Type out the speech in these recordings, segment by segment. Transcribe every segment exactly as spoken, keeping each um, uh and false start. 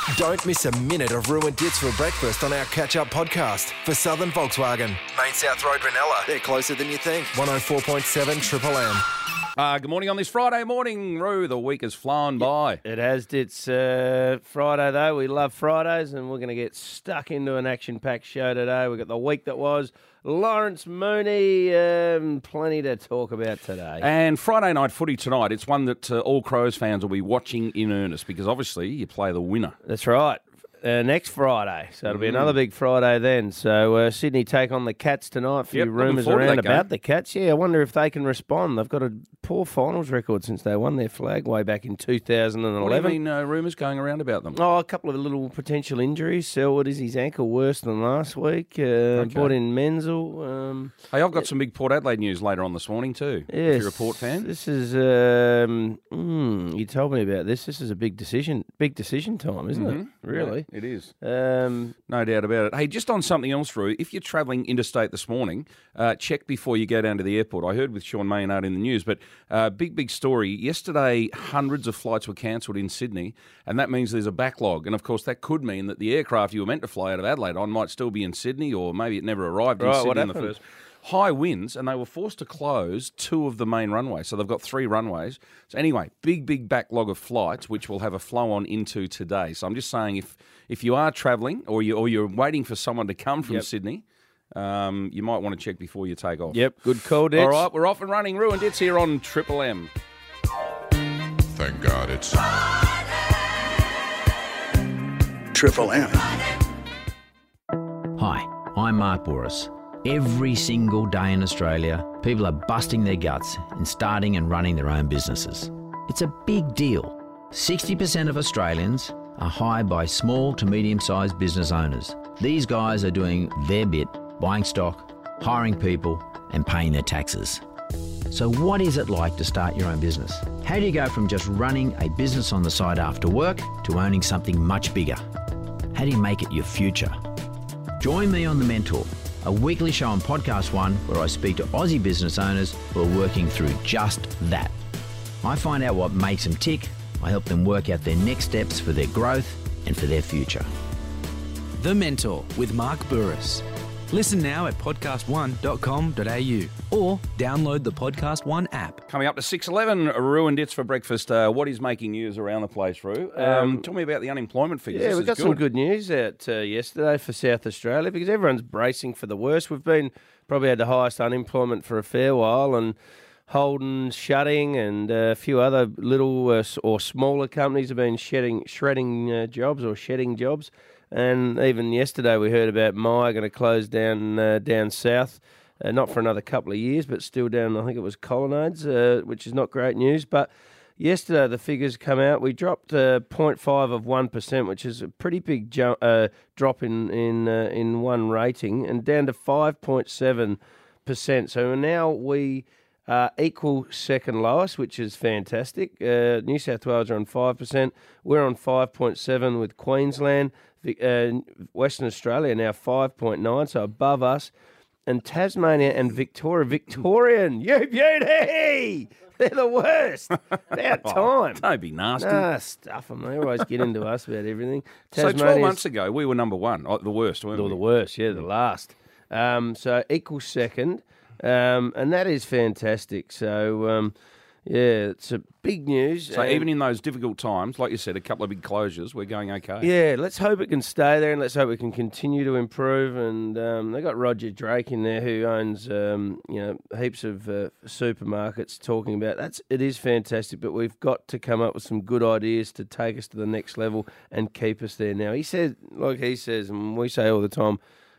Don't miss a minute of Ruined Dits for breakfast on our catch-up podcast for Southern Volkswagen. Main South Road, Ranella. They're closer than you think. one oh four point seven Triple M. Uh, good morning on this Friday morning, Roo. The week has flown by. It has. It's uh, Friday, though. We love Fridays, and we're going to get stuck into an action-packed show today. We've got the week that was, Lawrence Mooney, um, plenty to talk about today. And Friday night footy tonight, it's one that uh, all Crows fans will be watching in earnest because obviously you play the winner. That's right. Uh, next Friday, so it'll be mm. another big Friday then. So uh, Sydney take on the Cats tonight. A few yep, rumours around about the Cats. Yeah, I wonder if they can respond. They've got a poor finals record since they won their flag way back in two thousand eleven. What do you mean uh, rumours going around about them? Oh, a couple of little potential injuries. Selwood is his ankle worse than last week. Uh, okay. Brought in Menzel. Um, hey, I've got it, some big Port Adelaide news later on this morning too. Yes, if you're a Port fan. This is, um, mm, you told me about this. This is a big decision, big decision time, isn't mm-hmm. it? Really? Yeah, it is. Um, no doubt about it. Hey, just on something else, Roo, if you're travelling interstate this morning, uh, check before you go down to the airport. I heard with Sean Maynard in the news, but uh, big, big story. Yesterday, hundreds of flights were cancelled in Sydney, and that means there's a backlog. And, of course, that could mean that the aircraft you were meant to fly out of Adelaide on might still be in Sydney, or maybe it never arrived right, in Sydney in the happened? first. High winds, and they were forced to close two of the main runways. So they've got three runways. So anyway, big, big backlog of flights, which we'll have a flow on into today. So I'm just saying if if you are travelling or, you, or you're waiting for someone to come from yep. Sydney, um, you might want to check before you take off. Yep, good call, Dits. All right, we're off and running. Ruined Dits here on Triple M. Thank God it's Triple M. Hi, I'm Mark Bouris. Every single day in Australia, people are busting their guts in starting and running their own businesses. It's a big deal. sixty percent of Australians are hired by small to medium-sized business owners. These guys are doing their bit, buying stock, hiring people, and paying their taxes. So what is it like to start your own business? How do you go from just running a business on the side after work to owning something much bigger? How do you make it your future? Join me on The Mentor, a weekly show on Podcast One where I speak to Aussie business owners who are working through just that. I find out what makes them tick, I help them work out their next steps for their growth and for their future. The Mentor with Mark Bouris. Listen now at podcast one dot com dot a u or download the Podcast One app. Coming up to six eleven, Ruined Dits for breakfast. Uh, what is making news around the place, Roo? Um, um, tell me about the unemployment figures. Yeah, this we got good. some good news out uh, yesterday for South Australia because everyone's bracing for the worst. We've been probably had the highest unemployment for a fair while, and Holden's shutting, and a few other little uh, or smaller companies have been shedding, shredding uh, jobs or shedding jobs. And even yesterday we heard about Myer going to close down uh, down south, uh, not for another couple of years, but still down, I think it was Colonnades, uh, which is not great news. But yesterday the figures come out. We dropped uh, zero point five of one percent, which is a pretty big jump, uh, drop in in, uh, in one rating, and down to five point seven percent. So now we Uh, equal second lowest, which is fantastic. Uh, New South Wales are on five percent. We're on five point seven with Queensland. Uh, Western Australia now five point nine, so above us. And Tasmania and Victoria. Victorian, you beauty! They're the worst. About time. Oh, don't be nasty. Nah, stuff them. They always get into us about everything. So twelve months ago, we were number one, oh, the worst, weren't we? we? The worst, yeah, the last. Um, so equal second. Um, and that is fantastic. So, um, yeah, it's a big news. So and even in those difficult times, like you said, a couple of big closures, we're going okay. Yeah, let's hope it can stay there, and let's hope we can continue to improve. And um, they got Roger Drake in there, who owns um, you know heaps of uh, supermarkets, talking about that's it is fantastic, but we've got to come up with some good ideas to take us to the next level and keep us there. Now he said, like he says, and we say all the time,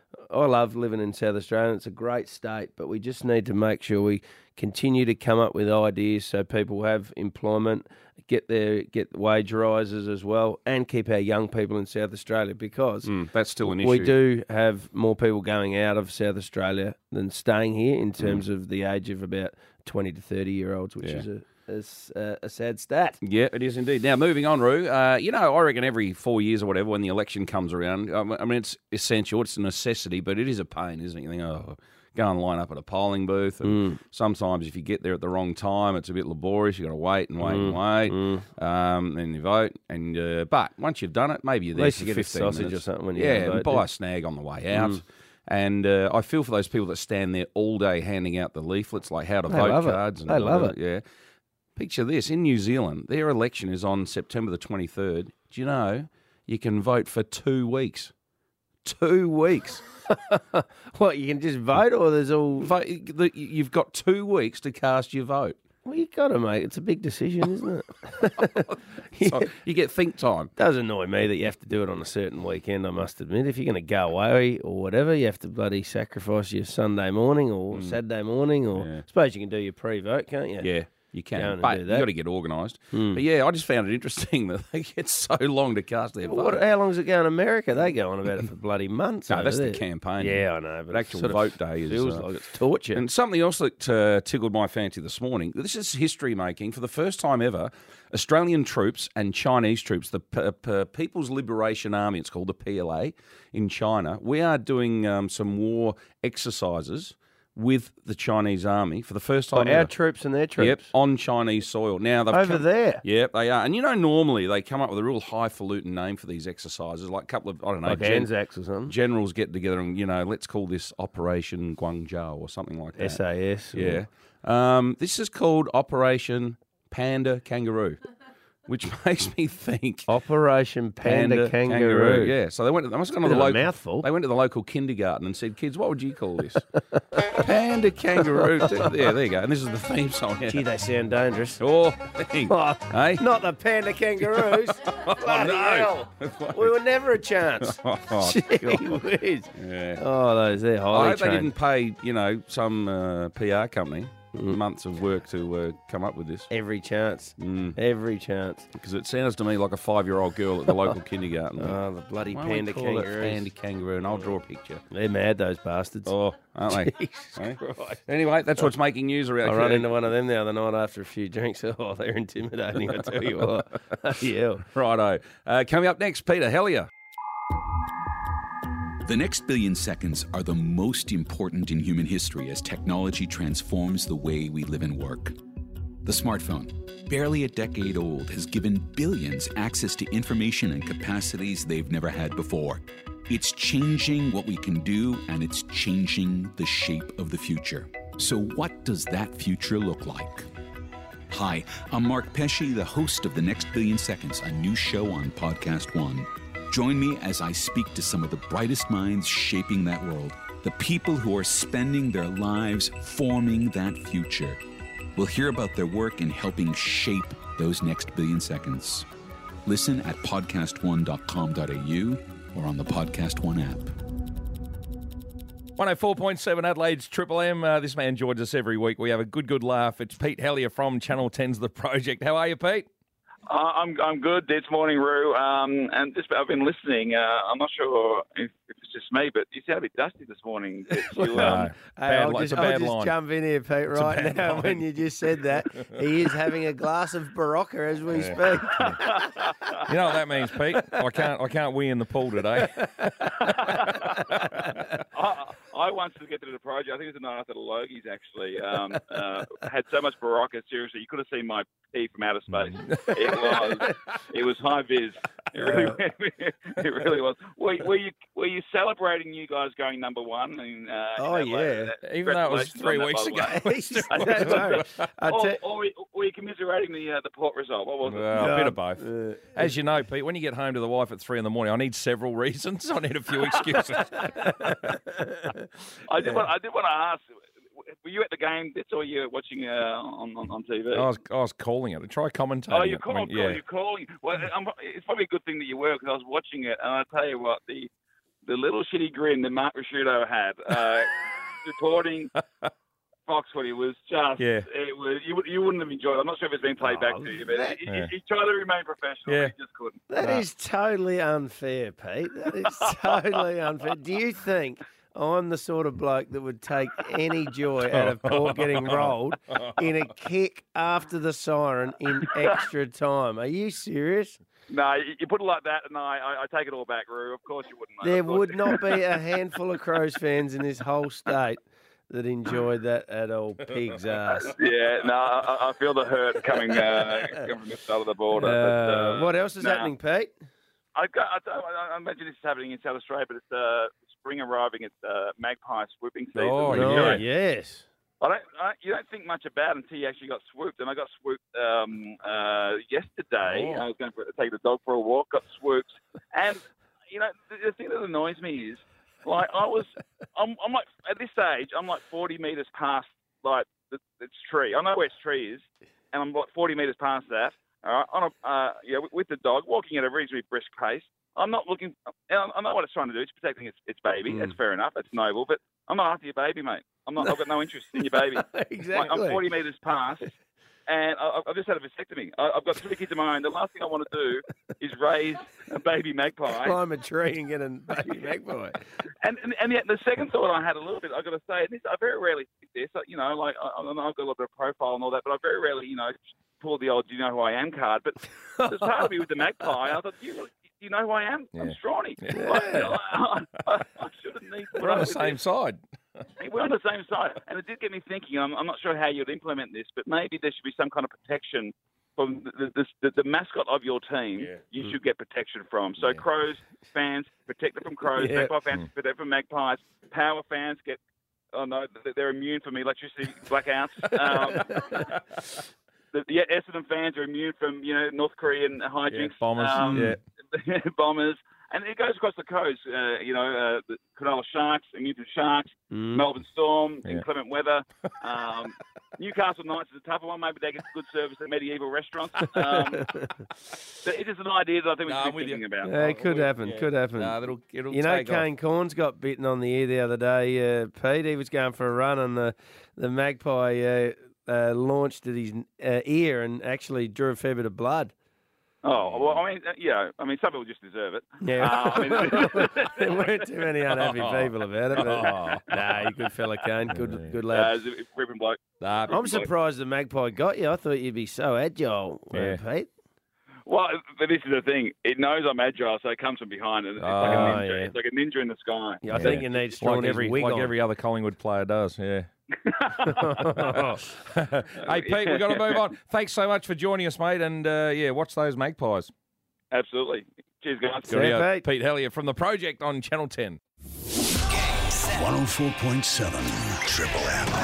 I love living in South Australia. It's a great state, but we just need to make sure we continue to come up with ideas so people have employment, get their get wage rises as well, and keep our young people in South Australia because mm, that's still an issue. We do have more people going out of South Australia than staying here in terms mm. of the age of about twenty to thirty year olds, which yeah. is a It's uh, a sad stat. Yeah, it is indeed. Now, moving on, Roo, uh, you know, I reckon every four years or whatever when the election comes around, I mean, it's essential, it's a necessity, but it is a pain, isn't it? You think, oh, go and line up at a polling booth. And Mm. sometimes if you get there at the wrong time, it's a bit laborious. You've got to wait and wait and wait. Mm. Um, and you vote. And uh, But once you've done it, maybe you're there At least for you get a fifteen sausage minutes. or something when you Yeah, go to and vote, buy yeah. a snag on the way out. And uh, I feel for those people that stand there all day handing out the leaflets, like how to They vote love it. cards. And They love whatever. it. Yeah. Picture this. In New Zealand, their election is on September the twenty-third. Do you know you can vote for two weeks? Two weeks. What, you can just vote, or there's all... Vote, the- you've got two weeks to cast your vote. Well, you got to make it's a big decision, isn't it? So you get think time. Does annoy me that you have to do it on a certain weekend, I must admit. If you're going to go away or whatever, you have to bloody sacrifice your Sunday morning or Saturday morning, or Yeah. I suppose you can do your pre-vote, can't you? Yeah, you Go can, on and but do you that. got to get organised. But yeah, I just found it interesting that they get so long to cast their What, vote. how long does it go in America? They go on about it for bloody months. No, over that's the there. campaign. Yeah, I know. But But it actual sort of vote day is, feels uh, like it's torture. And something else that uh, tickled my fancy this morning. This is history making. For the first time ever, Australian troops and Chinese troops, the P- P- People's Liberation Army, it's called the P L A, in China, we are doing um, some war exercises with the Chinese army for the first time Like our ever. troops and their troops. Yep, on Chinese soil. Now they've Over come- there? Yep, they are. And you know, normally they come up with a real highfalutin name for these exercises, like a couple of, I don't know, Like gen- Anzacs or something. generals get together and, you know, let's call this Operation Guangzhou or something like that. S A S. or- Yeah. Um, this is called Operation Panda Kangaroo, which makes me think Operation Panda, Kangaroo. Yeah. So they went. They must have gone to Bit the of a local. mouthful. They went to the local kindergarten and said, "Kids, what would you call this?" Panda Kangaroo. Yeah, there you go. And this is the theme song. Yeah. Gee, they sound dangerous. Oh, thing. Oh, Hey? Not the panda kangaroos. Bloody no. hell. We were never a chance. Oh, Gee God. whiz. Yeah. Oh, those, they're I highly hope they trained. didn't pay, you know, some uh, P R company Mm. months of work to uh, come up with this. Every chance. Mm. Every chance. Because it sounds to me like a five-year-old girl at the local kindergarten. Oh, the bloody Why don't we panda call it kangaroos. Panda kangaroo, and I'll draw a picture. They're mad, those bastards. Oh, aren't they? Jesus Eh? Christ. Anyway, that's what's making news around I here. ran into one of them the other night after a few drinks. Oh, they're intimidating, I tell you what. Yeah. Righto. Uh, coming up next, Peter Hellier. The next billion seconds are the most important in human history as technology transforms the way we live and work. The smartphone, barely a decade old, has given billions access to information and capacities they've never had before. It's changing what we can do, and it's changing the shape of the future. So what does that future look like? Hi, I'm Mark Pesci, the host of The Next Billion Seconds, a new show on Podcast One. Join me as I speak to some of the brightest minds shaping that world, the people who are spending their lives forming that future. We'll hear about their work in helping shape those next billion seconds. Listen at podcast one dot com dot a u or on the Podcast One app. one oh four point seven Adelaide's Triple M. Uh, this man joins us every week. We have a good, good laugh. It's Pete Hellier from Channel ten's The Project. How are you, Pete? Uh, I'm I'm good this morning, Roo. Um, and just I've been listening. Uh, I'm not sure if, if it's just me, but you sound a bit dusty this morning. Did you, um, No. Hey, Bad I'll li- just, it's a bad I'll just line. jump in here, Pete, a right bad now line. when you just said that. He is having a glass of Barocca as we speak. You know what that means, Pete? I can't I can't wee in the pool today. I, I once to get to the project. I think it was the night after the Logies. Actually, um, uh, had so much Barocca. Seriously, you could have seen my pee from outer space. It was it was high vis. It really, it really was. Were, were you were you celebrating you guys going number one? And, uh, Oh, in Adelaide? yeah. Uh, Even though it was three congratulations on that, weeks by the ago. way. Don't worry. I Or, te- or, were- were you commiserating the uh, the port result? What was it? Well, a bit of both. Uh, As you know, Pete, when you get home to the wife at three in the morning, I need several reasons. I need a few excuses. I did. Want, I did want to ask. Were you at the game? That's all you were watching uh, on, on on T V. I was I was calling it. Try commentating. Oh, you're it. I calling. mean, yeah. You're calling. Well, I'm, it's probably a good thing that you were because I was watching it, and I tell you what, the the little shitty grin that Mark Rasciuto had uh, reporting Fox when he was just. Yeah. It was. You, would- you wouldn't have enjoyed it. I'm not sure if it's been played back to you, but he, Yeah. he, he tried to remain professional. Yeah. But he just couldn't. That is totally unfair, Pete. That is totally unfair. Do you think I'm the sort of bloke that would take any joy out of Port getting rolled in a kick after the siren in extra time? Are you serious? No, you, you put it like that, and I, I, I take it all back, Roo. Of course you wouldn't. mate. There Of course would you- not be a handful of Crows fans in this whole state that enjoyed that at old pig's ass. Yeah, no, I, I feel the hurt coming, uh, coming from the side of the border. Uh, but, uh, what else is nah. happening, Pete? I, got, I, don't, I imagine this is happening in South Australia, but it's uh, spring arriving. It's uh, magpie swooping season. Oh, Oh, yeah. yes. I don't, I, you don't think much about it until you actually got swooped. And I got swooped um, uh, yesterday. Oh. I was going to take the dog for a walk, got swooped. And, you know, the, the thing that annoys me is, like, I was, I'm, I'm like, at this age, I'm like forty metres past, like, the, its tree. I know where its tree is, and I'm like forty metres past that. All right, on a, uh, yeah, with, with the dog, walking at a reasonably brisk pace. I'm not looking, I I know what it's trying to do. It's protecting its, its baby. Mm. That's fair enough. That's noble. But I'm not after your baby, mate. I'm not, I've got no interest in your baby. Exactly. Like, I'm forty metres past, and I, I've just had a vasectomy. I, I've got three kids of my own. The last thing I want to do is raise a baby magpie. Climb a tree and get a baby magpie. And, and and yet the second thought I had a little bit, I've got to say, this, I very rarely think this. You know, like, I, I know I've got a little bit of profile and all that, but I very rarely, you know, pull the old "do you know who I am" card. But there's part of me with the magpie. I thought, do you, really, do you know who I am? Yeah. I'm Strawny. Yeah. Like, I, I, I, I shouldn't need to We're on the with same this. side. We're on the same side. And it did get me thinking, I'm, I'm not sure how you'd implement this, but maybe there should be some kind of protection from the, the, the, the mascot of your team. Yeah. You should get protection from. So Yeah. Crows fans, protected from crows. Yeah. Magpie fans, protected from magpies. Power fans get, oh no, they're immune from electricity blackouts. Um, the, the Essendon fans are immune from, you know, North Korean hijinks. Yeah, bombers. Um, Yeah. bombers. And it goes across the coast, uh, you know, uh, the Cronulla Sharks, immune from sharks, Mm. Melbourne Storm, Yeah. inclement weather. Um, Newcastle Knights is a tougher one. Maybe they get good service at medieval restaurants. Um, but it is an idea that I think we No, should I'm be with you. thinking about. Yeah, it could happen, Yeah. could happen. No, it'll, it'll You know, take off. Kane Corns got bitten on the ear the other day, uh, Pete. He was going for a run, and the, the magpie uh, uh, launched at his uh, ear and actually drew a fair bit of blood. Oh, well, I mean, uh, yeah, I mean, some people just deserve it. Yeah. Uh, I mean, There weren't too many unhappy people about it. But, Oh. nah, you good fella, Kane. Good, good uh, lad. it's a ripping bloke. Nah, I'm surprised the magpie got you. I thought you'd be so agile, uh, Yeah. Pete. Well, but this is the thing. It knows I'm agile, so it comes from behind, and it's, like, a Oh, ninja. yeah. It's like a ninja in the sky. Yeah, I think you need like strong every wig like on. every other Collingwood player does. Yeah. Hey Pete, we've got to move on. Thanks so much for joining us, mate. And uh, yeah, watch those magpies. Absolutely. Cheers, guys. See ya, Pete. Pete Hellier from The Project on Channel ten. one oh four point seven Triple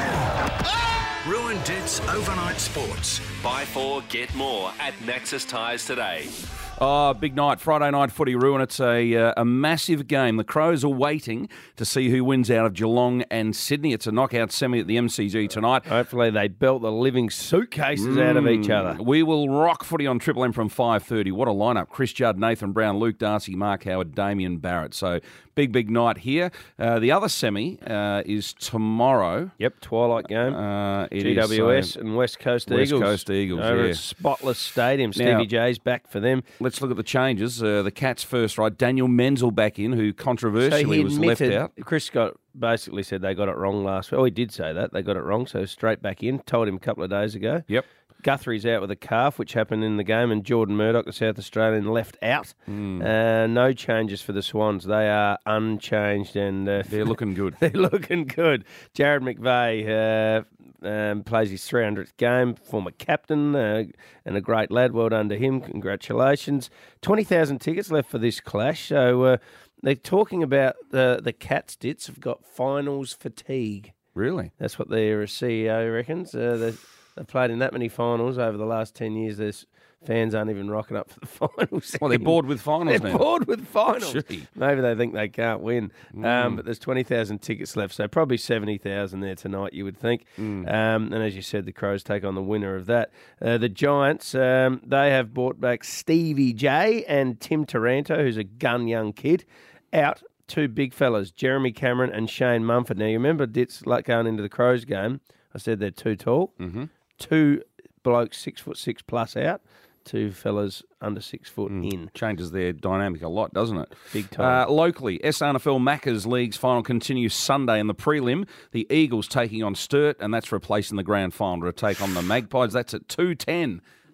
M. Ruin Dits Overnight Sports. Buy four, get more at Nexus Tyres today. Oh, big night, Friday night footy, Ruin. It's a uh, a massive game. The Crows are waiting to see who wins out of Geelong and Sydney. It's a knockout semi at the M C G tonight. Hopefully they belt the living suitcases out of each other. We will rock footy on Triple M from five thirty. What a lineup. Chris Judd, Nathan Brown, Luke Darcy, Mark Howard, Damien Barrett. So big, big night here. Uh, the other semi uh, is tomorrow. Yep, twilight game. Uh, it G W S is, so and West Coast West Eagles. Coast Eagles, Over yeah. at Spotless Stadium. Now- Stevie J's back for them. Let's look at the changes. Uh, the Cats first, right? Daniel Menzel back in, who So controversially he was left admitted, out. Chris Scott basically said they got it wrong last week. Oh, he did say that. They got it wrong, so straight back in. Told him a couple of days ago. Yep. Guthrie's out with a calf, which happened in the game, and Jordan Murdoch, the South Australian, left out. Hmm. Uh, no changes for the Swans. They are unchanged, and uh, They're looking good. they're looking good. Jared McVeigh uh, um, plays his three hundredth game, former captain, uh, and a great lad. Well done to him. Congratulations. twenty thousand tickets left for this clash. So uh, they're talking about the, the Cats Dits have got finals fatigue. Really? That's what their C E O reckons. Uh, they've, they've played in that many finals over the last ten years. There's fans aren't even rocking up for the finals. Well, they're bored with finals They're now. bored with finals. Gee. Maybe they think they can't win. Mm. Um, but there's twenty thousand tickets left, so probably seventy thousand there tonight, you would think. Mm. Um, and as you said, the Crows take on the winner of that. Uh, the Giants, um, they have brought back Stevie J and Tim Taranto, who's a gun young kid, out. Two big fellas, Jeremy Cameron and Shane Mumford. Now, you remember Ditz like going into the Crows game, I said they're too tall. Mm-hmm. Two blokes six foot six plus out, two fellas under six foot Mm. in. Changes their dynamic a lot, doesn't it? Big time. Uh, locally, S R N F L Maccas League's final continues Sunday in the prelim. The Eagles taking on Sturt, and that's replacing the grand final to take on the Magpies. That's at two ten.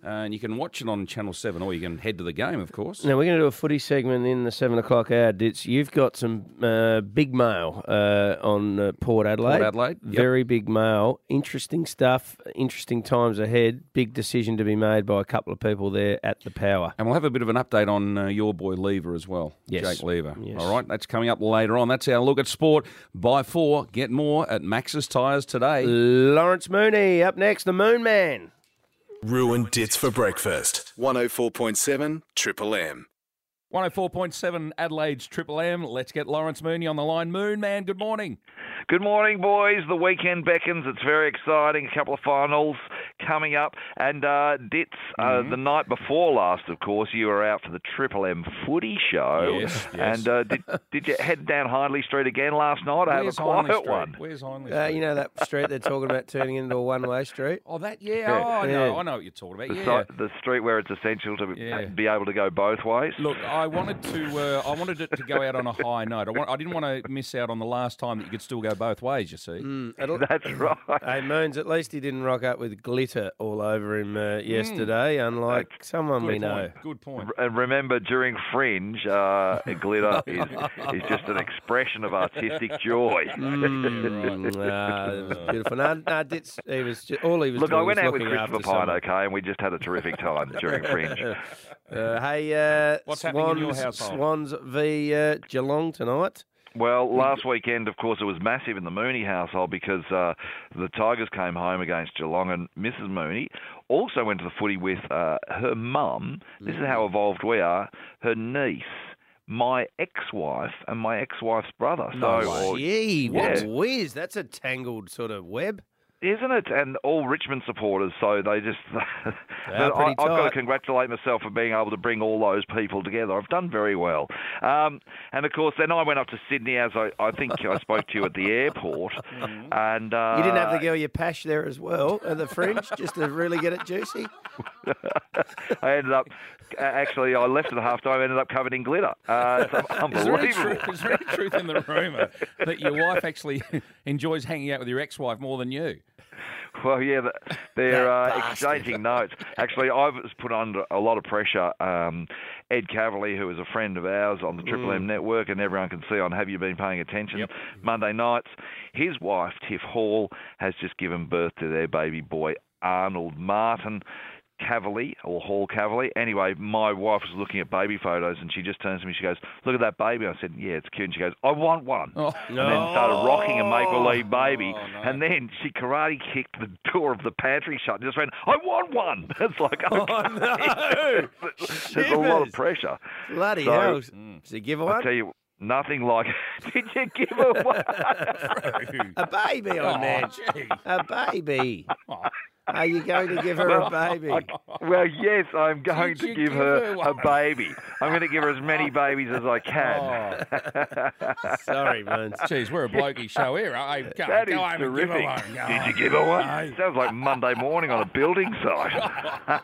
Uh, and you can watch it on Channel seven, or you can head to the game, of course. Now, we're going to do a footy segment in the seven o'clock hour. Ditz, you've got some uh, big mail uh, on uh, Port Adelaide. Port Adelaide, yep. Very big mail. Interesting stuff. Interesting times ahead. Big decision to be made by a couple of people there at the Power. And we'll have a bit of an update on uh, your boy Lever as well. Yes. Jake Lever. Yes. All right, that's coming up later on. That's our look at sport. Buy four, get more at Max's Tyres today. Lawrence Mooney up next, the Moon Man. Ruined Dits for breakfast. one oh four point seven Triple M. one oh four point seven Adelaide's Triple M. Let's get Lawrence Mooney on the line. Moon Man, good morning. Good morning, boys. The weekend beckons. It's very exciting. A couple of finals coming up. And, uh, Ditz, Mm-hmm. uh, the night before last, of course, you were out for the Triple M footy show. Yes, yes. And uh, did, did you head down Hindley Street again last night? I have a Where's Hindley quiet Street? one. Where's Hindley Uh, Street? you know that street they're talking about turning into a one-way street? Oh, that, yeah. Yeah. Oh, I know. Yeah. I know what you're talking about. The, Yeah. si- the street where it's essential to Yeah. be able to go both ways. Look, I wanted to. Uh, I wanted it to go out on a high note. I, want, I didn't want to miss out on the last time that you could still go both ways. You see. Mm, it'll- That's right. Hey, Moons, at least he didn't rock up with glitter all over him uh, yesterday, unlike someone we Good know. point. Good point. And remember, during Fringe, uh, glitter is, is just an expression of artistic joy. Mm, ah, it was beautiful. No, no, Ditz, he was just, all he was Look, doing I went was out with looking Christopher after Pine, someone. okay, and we just had a terrific time during Fringe. Uh, hey, uh, What's happening in your Swans, household? Swans v uh, Geelong tonight. Well, last weekend, of course, it was massive in the Mooney household because uh, the Tigers came home against Geelong, and Missus Mooney also went to the footy with uh, her mum. This is how evolved we are. Her niece, my ex-wife, and my ex-wife's brother. No so, way. or- Gee, what yeah. a whiz. That's a tangled sort of web. Isn't it? And all Richmond supporters, so they just... They're But I, pretty I've got to tight. congratulate myself for being able to bring all those people together. I've done very well. Um, and, of course, then I went up to Sydney, as I, I think I spoke to you at the airport. and uh, You didn't have to go your pash there as well at the Fringe just to really get it juicy? I ended up... Actually, I left at half time, ended up covered in glitter. Uh, it's Is there, any unbelievable. truth, is there any truth in the rumour that your wife actually enjoys hanging out with your ex-wife more than you? Well, yeah, th- they're uh, exchanging notes. Actually, I was put under a lot of pressure. Um, Ed Cavalier, who is a friend of ours on the Triple M network, and everyone can see on Have You Been Paying Attention, Yep. Monday nights, his wife, Tiff Hall, has just given birth to their baby boy, Arnold Martin Cavalier, or Hall Cavalier. Anyway, my wife was looking at baby photos, and she just turns to me, she goes, "Look at that baby." I said, "Yeah, it's cute." And she goes, "I want one." Oh. And then started rocking a make-believe baby. Oh, no. And then she karate kicked the door of the pantry shut and just went, "I want one." It's like, okay. Oh, no. There's a lot Shivers. of pressure. Bloody So, hell. Does he give I one? tell you, nothing like... Did you give her one? A baby, I Oh, meant. gee. A baby. Oh. Are you going to give her Well, a baby? I- well, yes, I'm going Did to you give give her her a one? baby. I'm going to give her as many babies as I can. Sorry, Moons. Geez, we're a blokey show here. Hey, go, That go is home and give her terrific. one. Go Did on. you give her one? Hey. Sounds like Monday morning on a building site.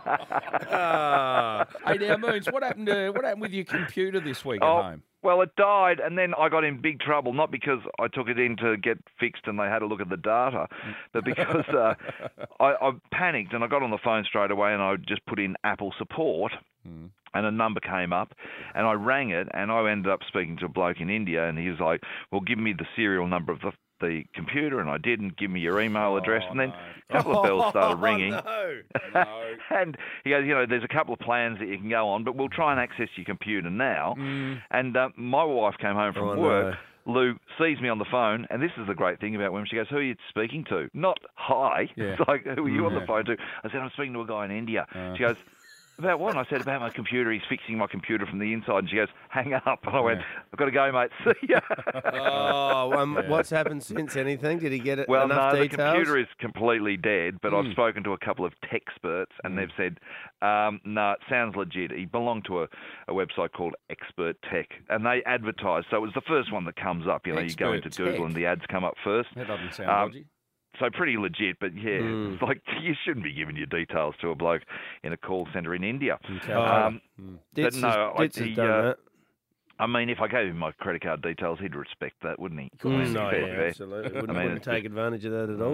Ah. Hey, now, Moons, what happened to, what happened with your computer this week Oh, at home? Well, it died, and then I got in big trouble, not because I took it in to get fixed and they had a look at the data, but because uh, I, I panicked and I got on the phone straight away and I just put in Apple support. Mm. And a number came up, and I rang it, and I ended up speaking to a bloke in India, and he was like, "Well, give me the serial number of the, the computer," and I did, and give me your email address, and then a couple of bells started ringing. Oh, No. And he goes, "You know, there's a couple of plans that you can go on, but we'll try and access your computer now." Mm. And uh, my wife came home from Oh, no. work. Lou sees me on the phone, and this is the great thing about women. She goes, "Who are you speaking to?" Not hi. Yeah. It's like, "Who are you on Yeah. the phone to?" I said, "I'm speaking to a guy in India." Uh. She goes, "About what?" And I said, "About my computer. He's fixing my computer from the inside." And she goes, "Hang up." And I went, "I've got to go, mate. See ya." Oh, um, what's happened since? Anything? Did he get it? Well, enough no, details? the computer is completely dead, but Mm. I've spoken to a couple of tech experts, and they've said, um, no, it sounds legit. He belonged to a, a website called Expert Tech, and they advertise. So it was the first one that comes up. You know, you go into Expert Google Tech. and the ads come up first. That doesn't sound Um, dodgy. So pretty legit, but yeah, Mm. it's like you shouldn't be giving your details to a bloke in a call centre in India. Okay. Um, Ditz but no, has, I- Ditz has he, done uh, that. I mean, if I gave him my credit card details, he'd respect that, wouldn't he? I Mm, mean, no, fair, yeah, fair. absolutely. Wouldn't, I mean, wouldn't it's take advantage of that at all.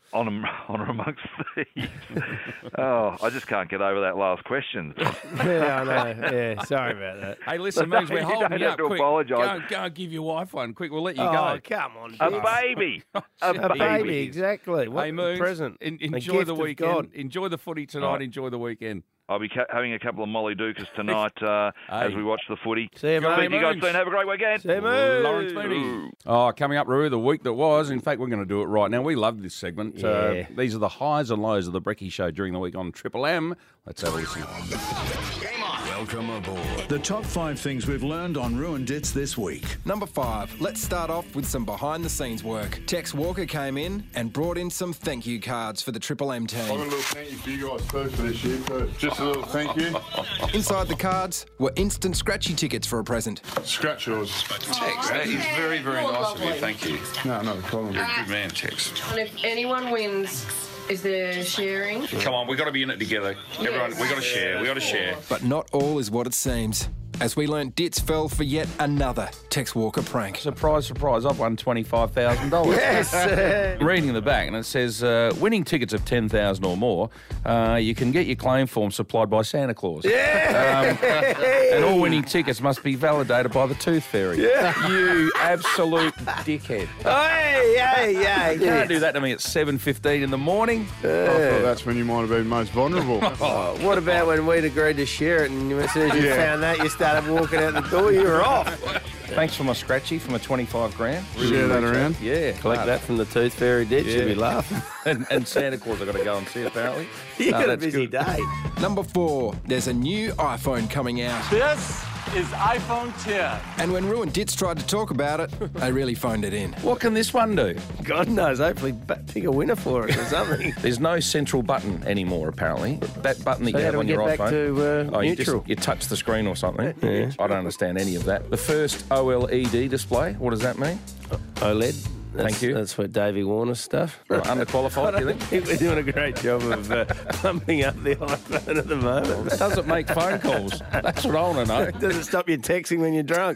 on on amongst thieves. Oh, I just can't get over that last question. Yeah, I know. Yeah, sorry about that. Hey, listen, No, Megs, we're you holding don't you have up. to Quick, apologise. Go, go and give your wife one. Quick, we'll let you Oh, go. come on, A Diz. baby. A, A baby. baby, exactly. What Hey, a Moons, present. en- A enjoy gift the of weekend. God. Enjoy the footy tonight. Right. Enjoy the weekend. I'll be ca- having a couple of Molly Dukas tonight uh, as Hey. we watch the footy. See you, See mate. you guys soon. Have a great weekend. See you, mate. Lawrence Mooney. Oh, coming up, Roo, the week that was. In fact, we're going to do it right now. We love this segment. Yeah. Uh, these are the highs and lows of the Brecky Show during the week on Triple M. Let's have a listen. Welcome aboard. The top five things we've learned on Ruined Dits this week. Number five, let's start off with some behind-the-scenes work. Tex Walker came in and brought in some thank you cards for the Triple M I've got a team. little thank you for you guys first for this year. First. Just a little thank you. Inside the cards were instant scratchy tickets for a present. Scratch yours. Tex, that is very, very nice of you. Thank you. No, not a problem. You're a good man, Tex. And if anyone wins, is there sharing? Come on, we've got to be in it together. Everyone, we've got to share. We've got to share. But not all is what it seems. As we learnt, Dits fell for yet another Tex Walker prank. Surprise, surprise, I've won twenty-five thousand dollars. Yes. I'm reading the back, and it says, uh, winning tickets of ten thousand dollars or more, uh, you can get your claim form supplied by Santa Claus. Yeah. Um, and all winning tickets must be validated by the Tooth Fairy. Yeah. You absolute dickhead. Hey, hey, hey. You can't do that to me at seven fifteen in the morning. I thought that's when you might have been most vulnerable. Oh, what about when we'd agreed to share it and as soon as you Yeah. found that, you started walking out the door, you were off. Thanks for my scratchy for my twenty-five grand. Share that appreciate around. it. Yeah. Collect that from the Tooth Fairy ditch, Yeah. you'd be laughing. and, and Santa Claus I've got to go and see, apparently. You No, got a that's busy good. day. Number four, there's a new iPhone coming out. This is iPhone ten. And when Ruined Dits tried to talk about it, they really phoned it in. What can this one do? God knows, hopefully ba- pick a winner for us or something. There's no central button anymore, apparently. That button that So you how have do we on get your back iPhone. to uh, Oh, you, just, neutral? you touch the screen or something. Yeah. I don't understand any of that. The first OLED display, what does that mean? OLED. That's, Thank you. That's for Davey Warner's stuff. Well, underqualified, do you think? I think we're doing a great job of uh, pumping up the iPhone at the moment. Does it make phone calls? That's what I want to know. Does it stop you texting when you're drunk?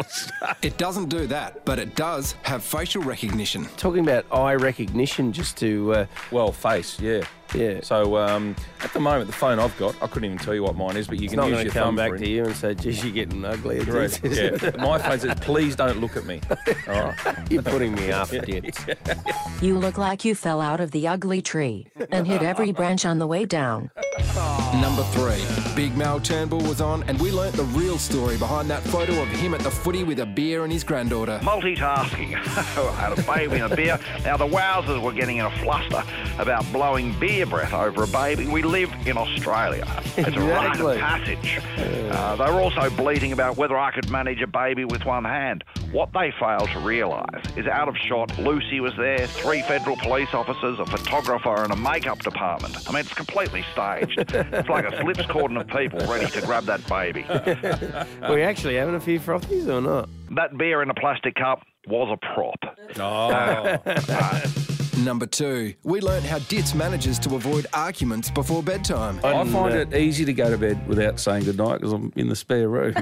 It doesn't do that, but it does have facial recognition. Talking about eye recognition, just to uh, Well, face, yeah. yeah. So um, at the moment, the phone I've got, I couldn't even tell you what mine is, but you It's can not use going your to come thumb back for to it. you and say, geez, you're getting ugly. Correct. Yeah. My phone says, please don't look at me. All right. You're putting me off, dude. You look like you fell out of the ugly tree and hit every branch on the way down. Number three, Big Mal Turnbull was on, and we learnt the real story behind that photo of him at the footy with a beer and his granddaughter. Multitasking. I had a baby and a beer. Now, the Wowsers were getting in a fluster about blowing beer breath over a baby. We live in Australia. It's a rite of Exactly. passage. Uh, they were also bleating about whether I could manage a baby with one hand. What they failed to realise is out of shot, Lucy was there, three federal police officers, a photographer and a makeup department. I mean, it's completely staged. It's like a slip's cordon of people ready to grab that baby. Were you actually having a few frothies or not? That beer in a plastic cup was a prop. Oh. Number two, we learnt how Dits manages to avoid arguments before bedtime. I find it easy to go to bed without saying goodnight because I'm in the spare room.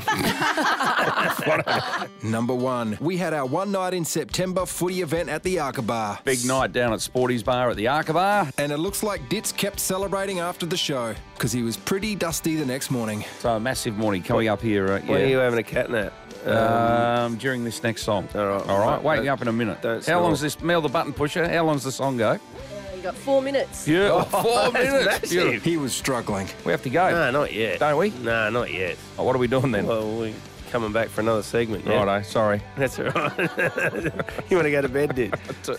Number one, we had our one night in September footy event at the Arca Bar. Big night down at Sporty's Bar at the Arca Bar. And it looks like Dits kept celebrating after the show because he was pretty dusty the next morning. So a massive morning coming up here. Uh, When are you yeah. having a cat nap? Um, during this next song. All right. All right. Don't- Wake you up in a minute. don't How snore. long's this? Mel the button pusher. How long's the song go? You got four minutes. Yeah, Oh, four that's minutes. massive. Beautiful. He was struggling. We have to go, No, not yet. don't we? No, not yet. Oh, what are we doing then? Well, we're coming back for another segment. Yeah? Righto. Sorry. That's all right. You want to go to bed, dude?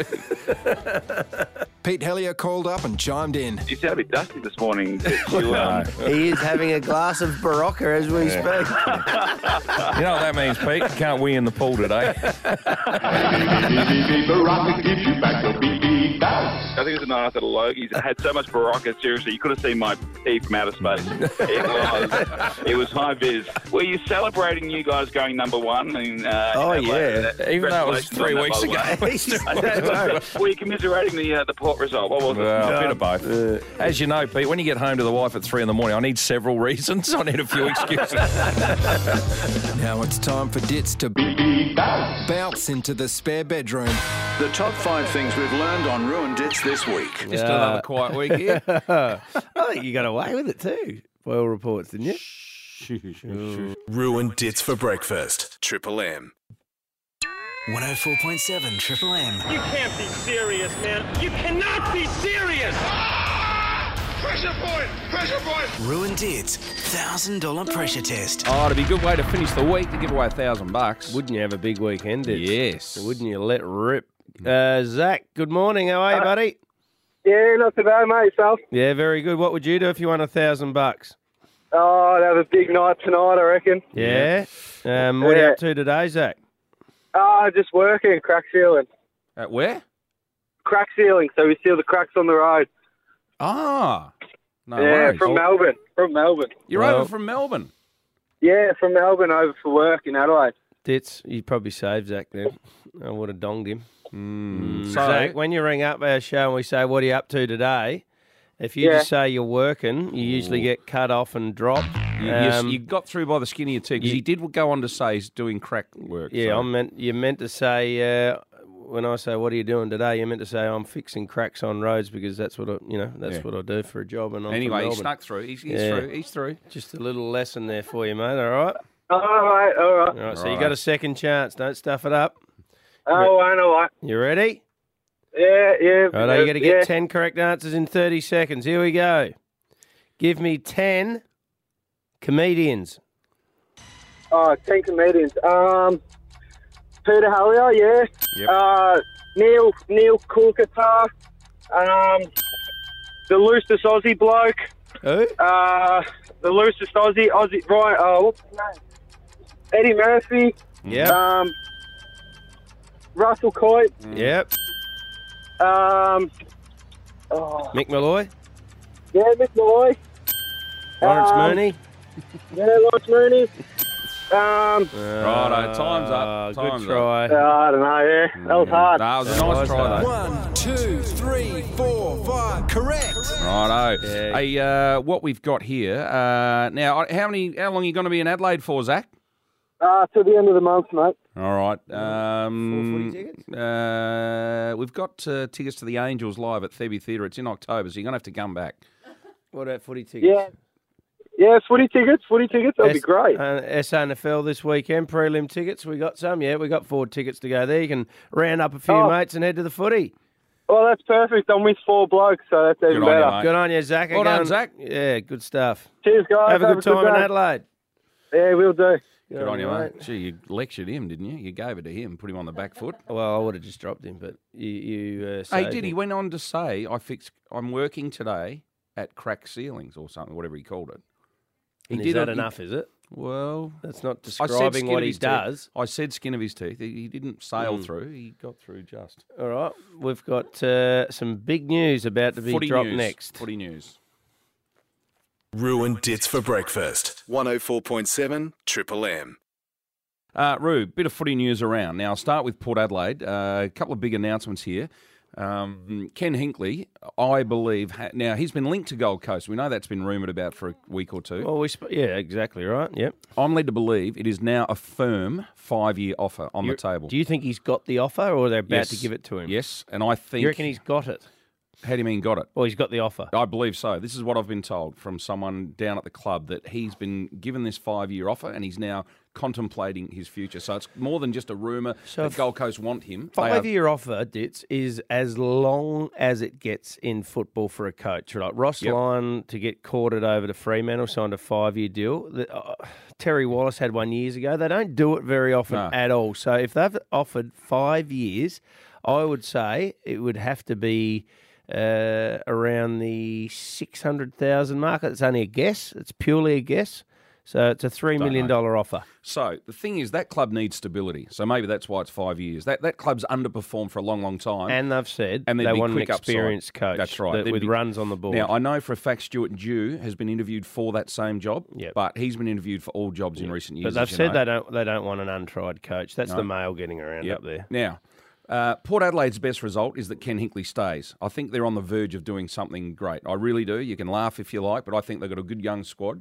Pete Hellier called up and chimed in. You sound a bit dusty this morning. You, um, He is having a glass of Barocca as we speak. You know what that means, Pete? Can't we in the pool today? I think it was a night after the Logies. It had so much Barocca, seriously, you could have seen my pee from outer space. It was, it was high vis. Were you celebrating you guys going number one? And, uh, Oh, you know, yeah. like, uh, Even though it was congratulations three on weeks that, by ago. the way. Were you commiserating the uh, the port result? What was it? Well, a bit of both. As you know, Pete, when you get home to the wife at three in the morning, I need several reasons. I need a few excuses. Now it's time for Dits to be bounce into the spare bedroom. The top five things we've learned on Ruined Dits this week. Just another quiet week here. I think you got away with it too, by all reports, didn't you? Ruined Dits for breakfast. Triple M. one oh four point seven Triple M. You can't be serious, man. You cannot be serious. Pressure point! Pressure point! Ruined Dits one thousand dollars pressure test. Oh, it'd be a good way to finish the week to give away a thousand bucks. Wouldn't you have a big weekend? Dits? Yes. Wouldn't you let rip? Uh, Zach, good morning. How are you, buddy? Yeah, not too bad, mate. Yourself? Yeah, very good. What would you do if you won a thousand bucks? Oh, I'd have a big night tonight, I reckon. Yeah. Um, what are you Yeah. up to today, Zach? Oh, just working, crack sealing. At where? Crack sealing, so we seal the cracks on the road. Ah. No yeah, worries. from Melbourne. From Melbourne. You're Well- over from Melbourne. Yeah, from Melbourne over for work in Adelaide. Dits, you probably saved Zach then. I would have donged him. Mm. So, So- Zach, when you ring up our show and we say, what are you up to today? If you Yeah. just say you're working, you usually get cut off and dropped. You, you- Um, you got through by the skin of your teeth because you- he did go on to say he's doing crack work. yeah, so. I'm meant, you're meant to say, uh, when I say, what are you doing today? You're meant to say, I'm fixing cracks on roads because that's what I, you know, that's Yeah. what I do for a job. And I'm Anyway, from he Melbourne. snuck through. He's, he's Yeah. through. He's through. Just a little lesson there for you, mate. All right? All right, all right. All right, so All you right. got a second chance. Don't stuff it up. Oh, I know what. You ready? Yeah, yeah. All right, you got to get yeah. ten correct answers in thirty seconds. Here we go. Give me ten comedians. Oh, ten comedians. Um, Peter Hallier, yeah. Yep. Uh, Neil Neil Coolkatar. Um, the loosest Aussie bloke. Who? Uh, the loosest Aussie Aussie. Right. Uh, what's his name? Eddie Murphy. Yep. Um, Russell Coit. Yep. Um, oh, Mick Malloy. yeah, Mick Malloy. Lawrence Um, Mooney. Yeah, Lawrence Mooney. Um, Righto, time's up. Uh, Time's good try. uh, I don't know. Yeah, that was hard. That was a That nice was try, hard. though. One, two, three, four, five. Correct. Righto. Yeah. Hey, uh, what we've got here uh, now? How many? How long are you going to be in Adelaide for, Zach? Uh, till the end of the month, mate. All right. Um, Four footy tickets? Uh, we've got uh, tickets to the Angels live at Thebe Theatre. It's in October, so you're going to have to come back. What about footy tickets? Yeah. Yeah, footy tickets, footy tickets, that'd be S- great. Uh, S A N F L this weekend, prelim tickets. We got some, yeah. We got four tickets to go there. You can round up a few Oh. mates and head to the footy. Well, that's perfect. I'm with four blokes, so that's even Good on you, better. mate. Good on you, Zach. Well Again. done, Zach. Yeah, good stuff. Cheers, guys. Have a good time in day. Adelaide. Yeah, we'll do. Good on you, mate. Gee, you lectured him, didn't you? You gave it to him, put him on the back foot. Well, I would have just dropped him, but you, you uh, Hey, saved did he him. went on to say, "I fixed. I'm working today at Crack Ceilings or something, whatever he called it." He And did is that it- enough, is it? Well, That's not I said describing skin what of he his teeth. does. I said skin of his teeth. He, he didn't sail Mm. through. He got through just. All right, we've got uh, some big news about to be Footy dropped news. next. Footy news. Ruined Dits for breakfast. one oh four point seven Triple M. Uh, Roo, bit of footy news around. Now, I'll start with Port Adelaide. Uh, a couple of big announcements here. Um, Ken Hinkley, I believe, ha- now he's been linked to Gold Coast. We know that's been rumoured about for a week or two. Well, we sp- yeah, exactly right. Yep. I'm led to believe it is now a firm five-year offer on You're- the table. Do you think he's got the offer, or they're about Yes. to give it to him? Yes, and I think... You reckon he's got it? How do you mean got it? Well, he's got the offer. I believe so. This is what I've been told from someone down at the club, that he's been given this five-year offer and he's now contemplating his future. So it's more than just a rumour So that if- Gold Coast want him. They are- Five-year offer, Dits, is as long as it gets in football for a coach. Right, Ross Yep. Lyon to get courted over to Fremantle signed a five-year deal. The, uh, Terry Wallace had one years ago. They don't do it very often No. at all. So if they've offered five years, I would say it would have to be uh, around the six hundred thousand mark. It's only a guess. It's purely a guess. So it's a three Don't million know. dollar offer. So the thing is, that club needs stability. So maybe that's why it's five years. That that club's underperformed for a long, long time. And they've said And there'd they be want an quick upside. experienced coach. That's right. that- There'd with be- runs on the board. Now, I know for a fact Stuart Dew has been interviewed for that same job, Yep. but he's been interviewed for all jobs in recent years. But they've as you said know. they don't they don't want an untried coach. That's No. the mail getting around Yep. up there. Now, uh, Port Adelaide's best result is that Ken Hinkley stays. I think they're on the verge of doing something great. I really do. You can laugh if you like, but I think they've got a good young squad.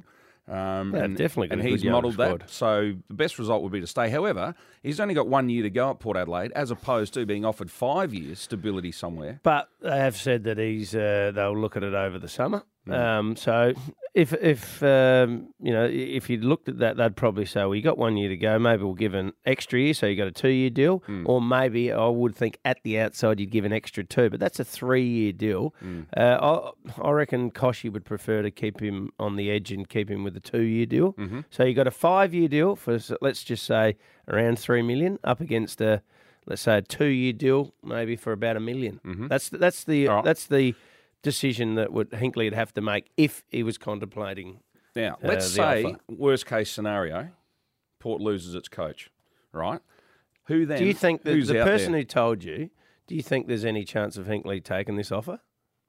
Um, Yeah, and, definitely got and a good he's young modelled squad. that. So the best result would be to stay. However, he's only got one year to go at Port Adelaide, as opposed to being offered five years stability somewhere. But they have said that he's uh, they'll look at it over the summer. Mm. Um, so if if um, you know if you looked at that, they'd probably say, well, you got one year to go. Maybe we'll give an extra year, so you got a two year deal, Mm. or maybe I would think at the outside you'd give an extra two. But that's a three year deal. Mm. Uh, I, I reckon Koshy would prefer to keep him on the edge and keep him with a two year deal. Mhm. So you got a five year deal for let's just say around three million up against a let's say a two year deal maybe for about a million. Mhm. That's the, that's the All right. that's the decision that would Hinkley would have to make if he was contemplating. Now, uh, let's the say, offer. worst case scenario, Port loses its coach, right? Who then? Do you think that who's the out person there? who told you? Do you think there's any chance of Hinkley taking this offer?